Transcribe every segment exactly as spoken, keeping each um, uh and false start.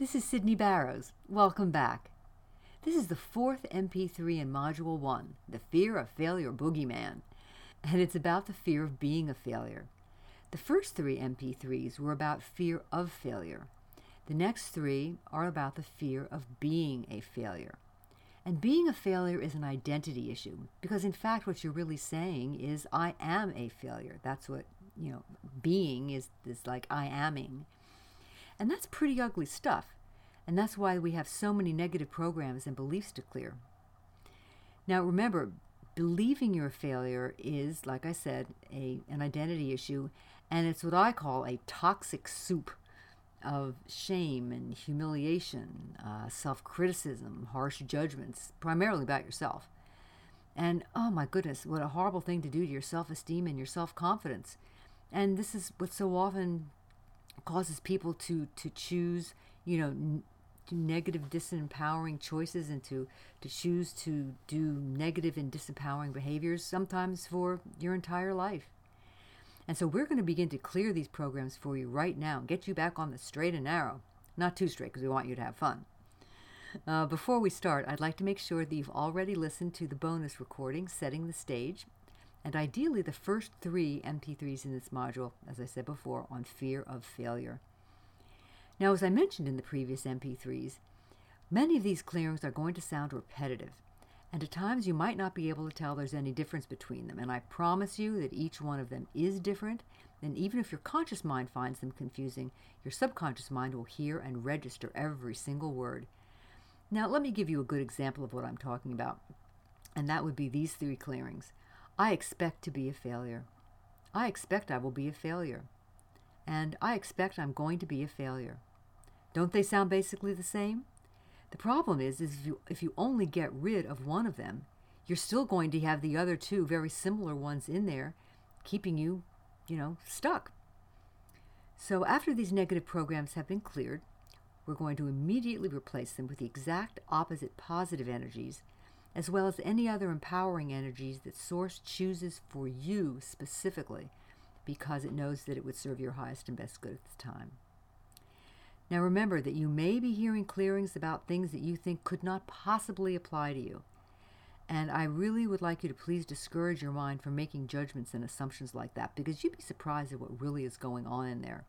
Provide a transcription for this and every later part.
This is Sydney Barrows. Welcome back. This is the fourth M P three in Module one, The Fear of Failure Boogeyman, and it's about the fear of being a failure. The first three M P threes were about fear of failure. The next three are about the fear of being a failure. And being a failure is an identity issue, because in fact what you're really saying is, I am a failure. That's what, you know, being is, is like I aming. And that's pretty ugly stuff. And that's why we have so many negative programs and beliefs to clear. Now remember, believing you're a failure is, like I said, a, an identity issue, and it's what I call a toxic soup of shame and humiliation, uh, self-criticism, harsh judgments, primarily about yourself. And oh my goodness, what a horrible thing to do to your self-esteem and your self-confidence. And this is what so often causes people to, to choose, you know, n- negative, disempowering choices and to, to choose to do negative and disempowering behaviors, sometimes for your entire life. And so we're going to begin to clear these programs for you right now and get you back on the straight and narrow. Not too straight, because we want you to have fun. Uh, before we start, I'd like to make sure that you've already listened to the bonus recording, Setting the Stage, and ideally the first three M P threes in this module, as I said before, on fear of failure. Now, as I mentioned in the previous M P threes, many of these clearings are going to sound repetitive, and at times you might not be able to tell there's any difference between them, and I promise you that each one of them is different, and even if your conscious mind finds them confusing, your subconscious mind will hear and register every single word. Now, let me give you a good example of what I'm talking about, and that would be these three clearings. I expect to be a failure. I expect I will be a failure. And I expect I'm going to be a failure. Don't they sound basically the same? The problem is, is if you, if you only get rid of one of them, you're still going to have the other two very similar ones in there, keeping you, you know, stuck. So after these negative programs have been cleared, we're going to immediately replace them with the exact opposite positive energies, as well as any other empowering energies that Source chooses for you specifically, because it knows that it would serve your highest and best good at the time. Now remember that you may be hearing clearings about things that you think could not possibly apply to you. And I really would like you to please discourage your mind from making judgments and assumptions like that, because you'd be surprised at what really is going on in there.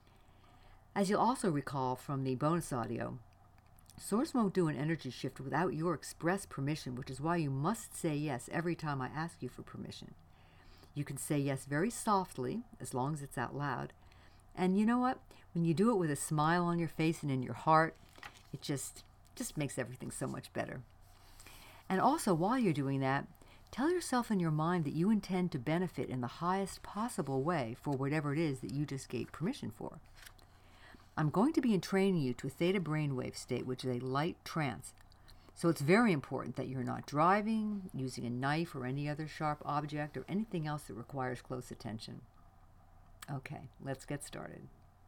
As you'll also recall from the bonus audio, Source won't do an energy shift without your express permission, which is why you must say yes every time I ask you for permission. You can say yes very softly, as long as it's out loud. And you know what? When you do it with a smile on your face and in your heart, it just, just makes everything so much better. And also, while you're doing that, tell yourself in your mind that you intend to benefit in the highest possible way for whatever it is that you just gave permission for. I'm going to be entraining you to a theta brainwave state, which is a light trance. So it's very important that you're not driving, using a knife or any other sharp object, or anything else that requires close attention. Okay, let's get started.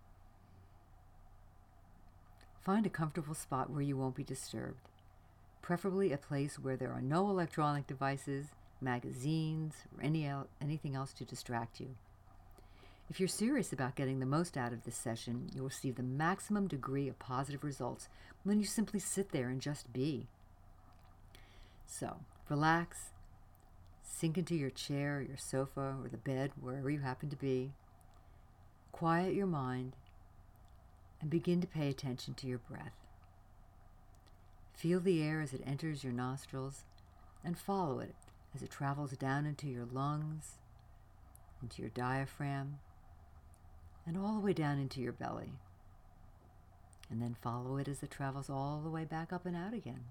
Find a comfortable spot where you won't be disturbed, preferably a place where there are no electronic devices, magazines, or any el- anything else to distract you. If you're serious about getting the most out of this session, you'll receive the maximum degree of positive results when you simply sit there and just be. So, relax, sink into your chair, your sofa, or the bed, wherever you happen to be. Quiet your mind and begin to pay attention to your breath. Feel the air as it enters your nostrils and follow it as it travels down into your lungs, into your diaphragm, and all the way down into your belly. And then follow it as it travels all the way back up and out again.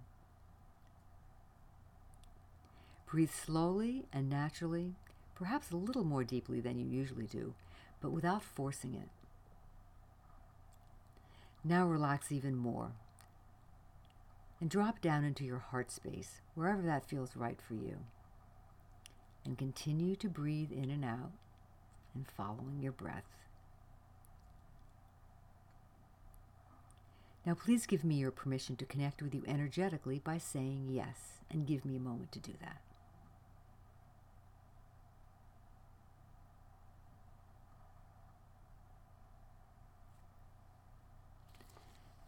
Breathe slowly and naturally, perhaps a little more deeply than you usually do, but without forcing it. Now relax even more and drop down into your heart space, wherever that feels right for you. And continue to breathe in and out and following your breath. Now please give me your permission to connect with you energetically by saying yes, and give me a moment to do that.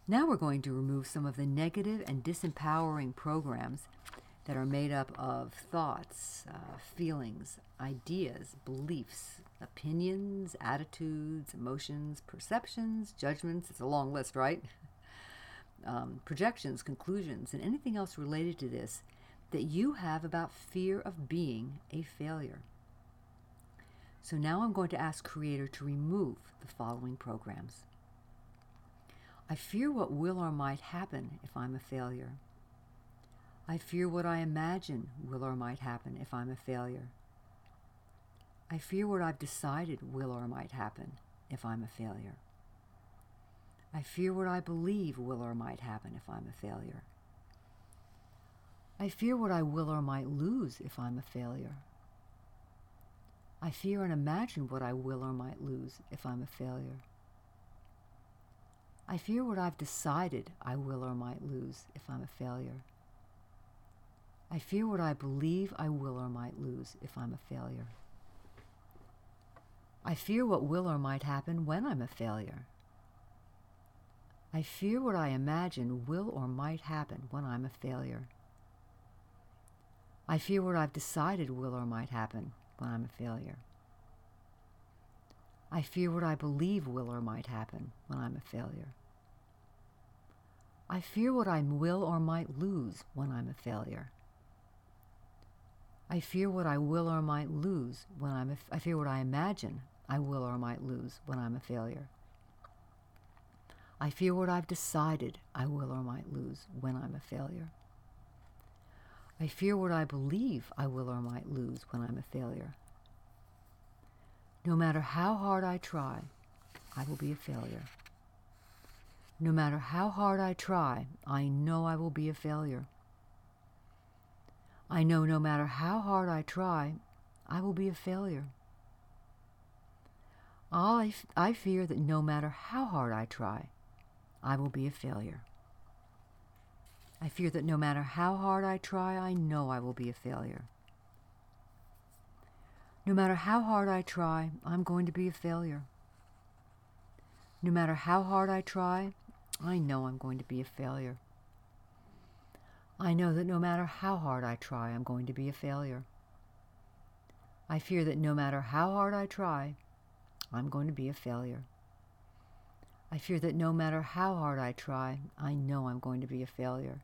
Now we're going to remove some of the negative and disempowering programs that are made up of thoughts, uh, feelings, ideas, beliefs, opinions, attitudes, emotions, perceptions, judgments. It's a long list, right? Um, projections, conclusions, and anything else related to this that you have about fear of being a failure. So now I'm going to ask Creator to remove the following programs. I fear what will or might happen if I'm a failure. I fear what I imagine will or might happen if I'm a failure. I fear what I've decided will or might happen if I'm a failure. I fear what I believe will or might happen if I'm a failure. I fear what I will or might lose if I'm a failure. I fear and imagine what I will or might lose if I'm a failure. I fear what I've decided I will or might lose if I'm a failure. I fear what I believe I will or might lose if I'm a failure. I fear what will or might happen when I'm a failure. I fear what I imagine will or might happen when I'm a failure. I fear what I've decided will or might happen when I'm a failure. I fear what I believe will or might happen when I'm a failure. I fear what I will or might lose when I'm a failure. I fear what I will or might lose when I'm a f- I fear what I imagine I will or might lose when I'm a failure. I fear what I've decided I will or might lose when I'm a failure. I fear what I believe I will or might lose when I'm a failure. No matter how hard I try, I will be a failure. No matter how hard I try, I know I will be a failure. I know no matter how hard I try, I will be a failure. I, I fear that no matter how hard I try, I will be a failure. I fear that no matter how hard I try, I know I will be a failure. No matter how hard I try, I'm going to be a failure. No matter how hard I try, I know I'm going to be a failure. I know that no matter how hard I try, I'm going to be a failure. I fear that no matter how hard I try, I'm going to be a failure. I fear that no matter how hard I try, I know I'm going to be a failure.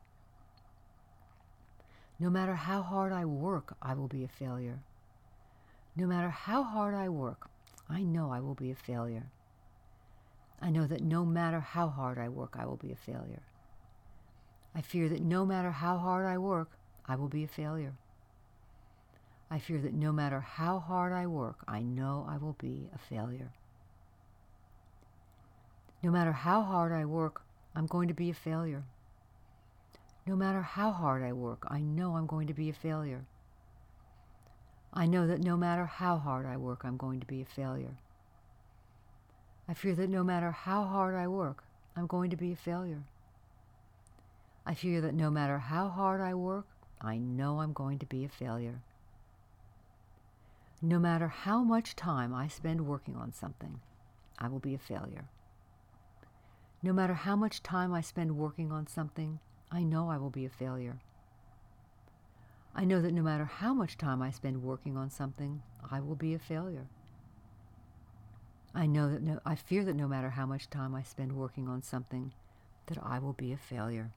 No matter how hard I work, I will be a failure. No matter how hard I work, I know I will be a failure. I know that no matter how hard I work, I will be a failure. I fear that no matter how hard I work, I will be a failure. I fear that no matter how hard I work, I know I will be a failure. No matter how hard I work, I'm going to be a failure. No matter how hard I work, I know I'm going to be a failure. I know that no matter how hard I work, I'm going to be a failure. I fear that no matter how hard I work, I'm going to be a failure. I fear that no matter how hard I work, I know I'm going to be a failure. No matter how much time I spend working on something, I will be a failure. No matter how much time I spend working on something, I know I will be a failure. I know that no matter how much time I spend working on something, I will be a failure. I know that no, I fear that no matter how much time I spend working on something, that I will be a failure.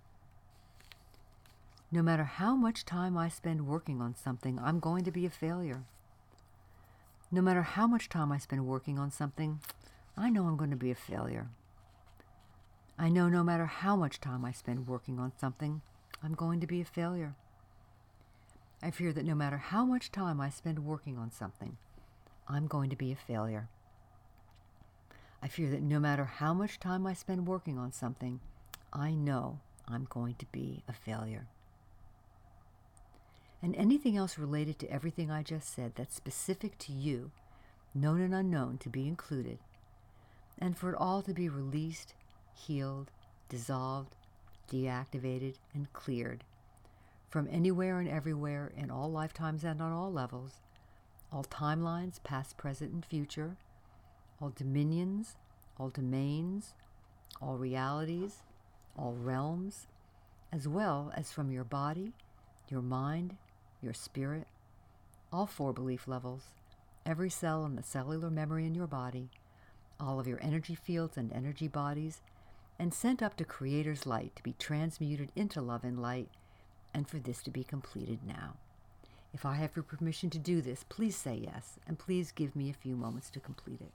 No matter how much time I spend working on something, I'm going to be a failure. No matter how much time I spend working on something, I know I'm going to be a failure. I know no matter how much time I spend working on something, I'm going to be a failure. I fear that no matter how much time I spend working on something, I'm going to be a failure. I fear that no matter how much time I spend working on something, I know I'm going to be a failure. And anything else related to everything I just said that's specific to you, known and unknown, to be included, and for it all to be released, healed, dissolved, deactivated, and cleared from anywhere and everywhere in all lifetimes and on all levels, all timelines, past, present, and future, all dominions, all domains, all realities, all realms, as well as from your body, your mind, your spirit, all four belief levels, every cell in the cellular memory in your body, all of your energy fields and energy bodies, and sent up to Creator's light to be transmuted into love and light, and for this to be completed now. If I have your permission to do this, please say yes, and please give me a few moments to complete it.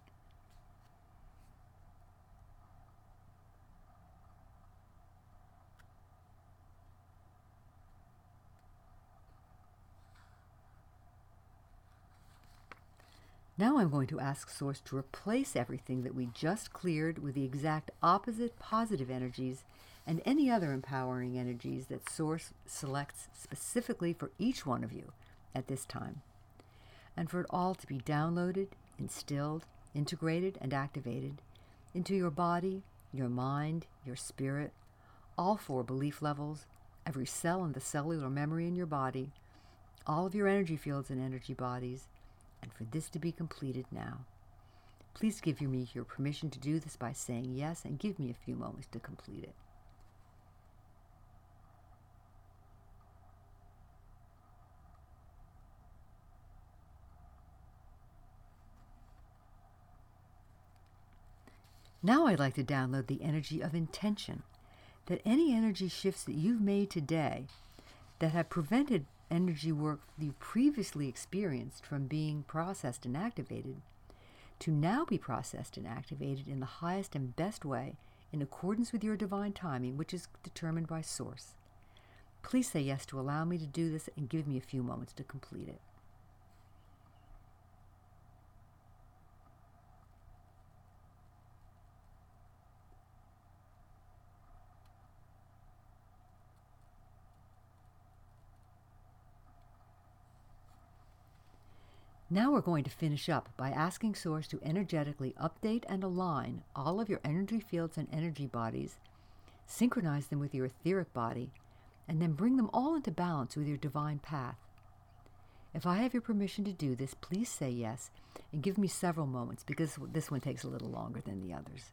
Now I'm going to ask Source to replace everything that we just cleared with the exact opposite positive energies and any other empowering energies that Source selects specifically for each one of you at this time, and for it all to be downloaded, instilled, integrated, and activated into your body, your mind, your spirit, all four belief levels, every cell in the cellular memory in your body, all of your energy fields and energy bodies, and for this to be completed now. Please give me your permission to do this by saying yes, and give me a few moments to complete it. Now I'd like to download the energy of intention, that any energy shifts that you've made today that have prevented energy work you previously experienced from being processed and activated to now be processed and activated in the highest and best way in accordance with your divine timing, which is determined by Source. Please say yes to allow me to do this, and give me a few moments to complete it. Now we're going to finish up by asking Source to energetically update and align all of your energy fields and energy bodies, synchronize them with your etheric body, and then bring them all into balance with your divine path. If I have your permission to do this, please say yes, and give me several moments, because this one takes a little longer than the others.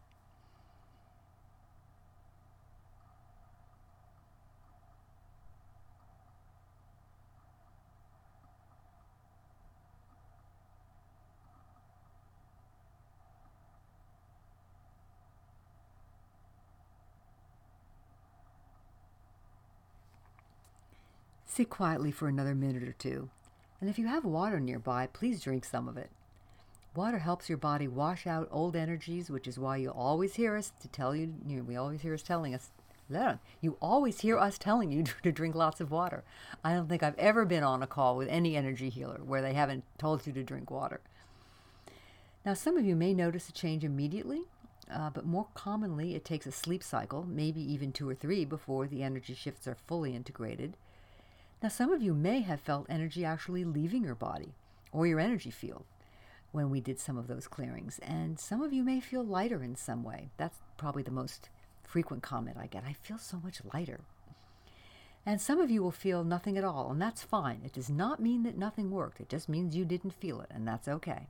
Sit quietly for another minute or two, and if you have water nearby, please drink some of it. Water helps your body wash out old energies, which is why you always hear us to tell you, you know, we always hear us telling us, you always hear us telling you to drink lots of water. I don't think I've ever been on a call with any energy healer where they haven't told you to drink water. Now, some of you may notice a change immediately, uh, but more commonly it takes a sleep cycle, maybe even two or three, before the energy shifts are fully integrated. Now, some of you may have felt energy actually leaving your body or your energy field when we did some of those clearings, and some of you may feel lighter in some way. That's probably the most frequent comment I get. I feel so much lighter. And some of you will feel nothing at all, and that's fine. It does not mean that nothing worked. It just means you didn't feel it, and that's okay.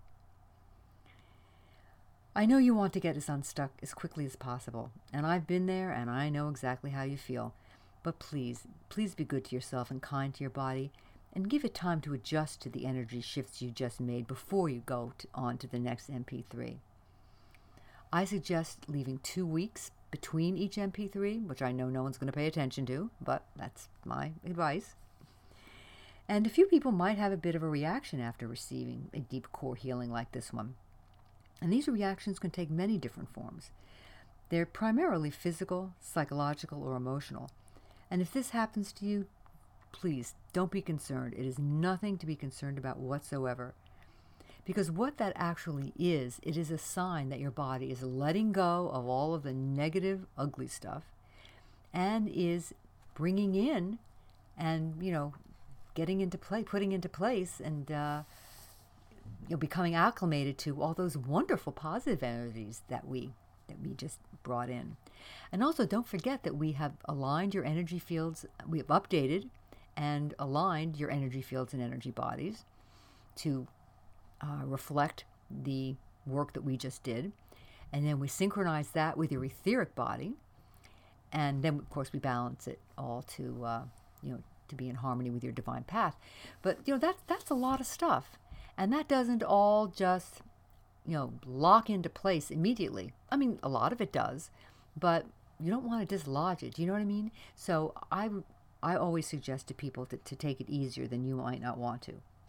I know you want to get us unstuck as quickly as possible, and I've been there, and I know exactly how you feel. But please, please be good to yourself and kind to your body, and give it time to adjust to the energy shifts you just made before you go to, on to the next M P three. I suggest leaving two weeks between each M P three, which I know no one's going to pay attention to, but that's my advice. And a few people might have a bit of a reaction after receiving a deep core healing like this one. And these reactions can take many different forms. They're primarily physical, psychological, or emotional. And if this happens to you, please don't be concerned. It is nothing to be concerned about whatsoever. Because what that actually is, it is a sign that your body is letting go of all of the negative, ugly stuff and is bringing in and, you know, getting into play, putting into place and, uh, you know, becoming acclimated to all those wonderful positive energies that we that we just brought in. And also don't forget that we have aligned your energy fields, we have updated and aligned your energy fields and energy bodies to uh, reflect the work that we just did. And then we synchronize that with your etheric body. And then, of course, we balance it all to, uh, you know, to be in harmony with your divine path. But, you know, that's, that's a lot of stuff. And that doesn't all just, you know, lock into place immediately. I mean, a lot of it does, but you don't want to dislodge it. Do you know what I mean? So I, I always suggest to people to, to take it easier than you might not want to.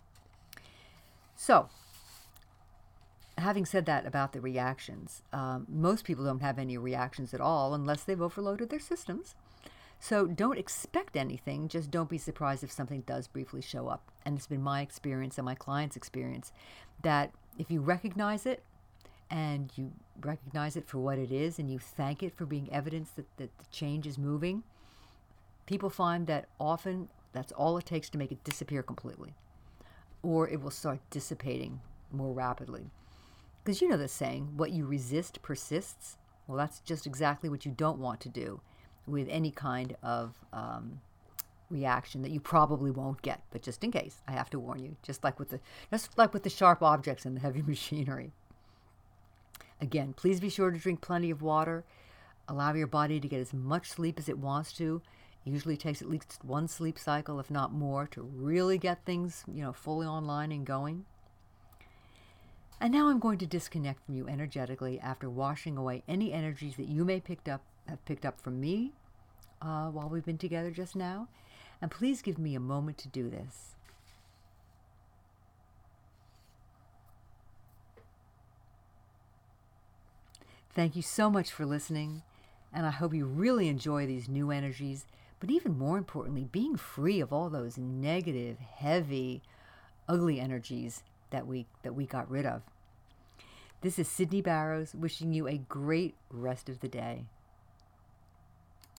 So, having said that about the reactions, um, most people don't have any reactions at all unless they've overloaded their systems. So don't expect anything, just don't be surprised if something does briefly show up. And it's been my experience and my clients' experience that if you recognize it and you recognize it for what it is and you thank it for being evidence that, that the change is moving, people find that often that's all it takes to make it disappear completely. Or it will start dissipating more rapidly. Because you know the saying, what you resist persists. Well, that's just exactly what you don't want to do with any kind of um, reaction that you probably won't get. But just in case, I have to warn you, just like with the just like with the sharp objects and the heavy machinery. Again, please be sure to drink plenty of water. Allow your body to get as much sleep as it wants to. It usually takes at least one sleep cycle, if not more, to really get things, you know, fully online and going. And now I'm going to disconnect from you energetically after washing away any energies that you may picked up have picked up from me uh, while we've been together just now. And please give me a moment to do this. Thank you so much for listening, and I hope you really enjoy these new energies, but even more importantly, being free of all those negative, heavy, ugly energies that we that we got rid of. This is Sydney Barrows wishing you a great rest of the day.